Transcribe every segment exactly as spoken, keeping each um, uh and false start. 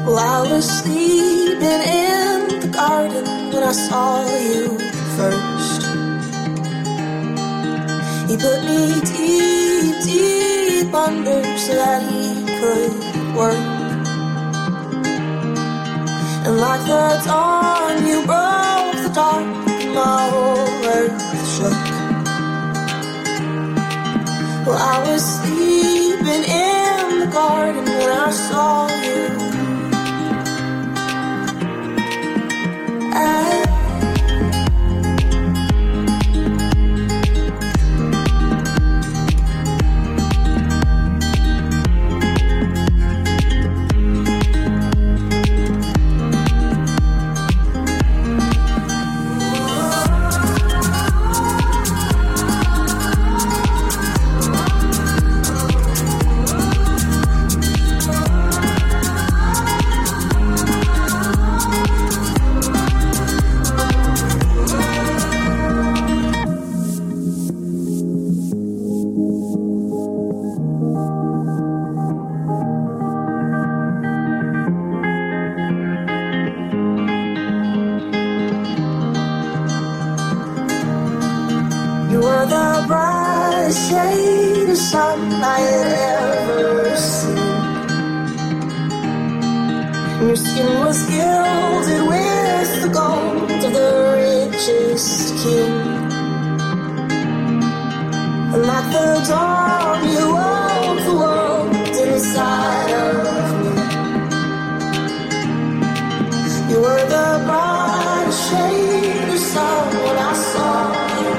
I was sleeping in the garden when I saw you first. He put me deep, deep under so that he could work. And like the dawn, you broke the dark, and my whole earth shook. Well, I was sleeping in the garden when I saw you. I You were the brightest shade of sun I had ever seen. Your skin was gilded with the gold of the richest king. And like the dawn, you wove the world inside of me. You were the brightest shade of sun when I saw you.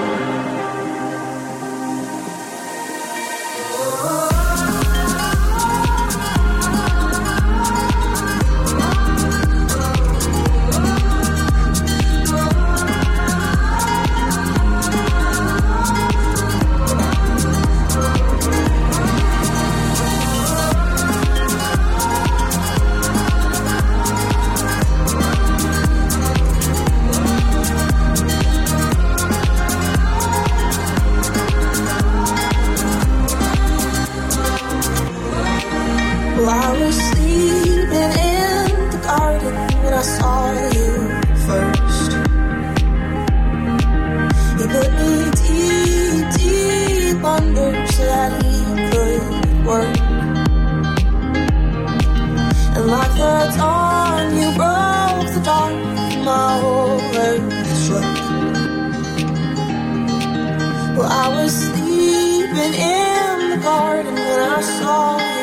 Well, I was sleeping in the garden when I saw you first. He put me deep, deep under so that he could work. And like the dawn, you broke the dark, my whole earth shook. Well, I was sleeping in the garden when I saw you.